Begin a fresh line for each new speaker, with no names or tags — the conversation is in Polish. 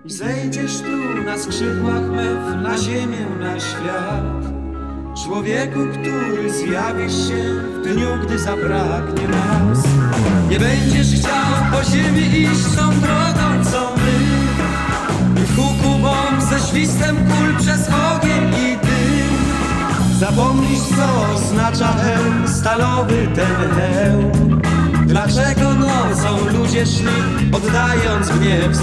I zejdziesz tu na skrzydłach mew, na ziemię, na świat. Człowieku, który zjawisz się w dniu, gdy zabraknie nas. Nie będziesz chciał po ziemi iść tą drogą, co my. I w huku bomb ze świstem kul przez ogień i dym. Zapomnisz, co oznacza hełm, stalowy ten hełm. Dlaczego nocą ludzie szli, oddając gniew za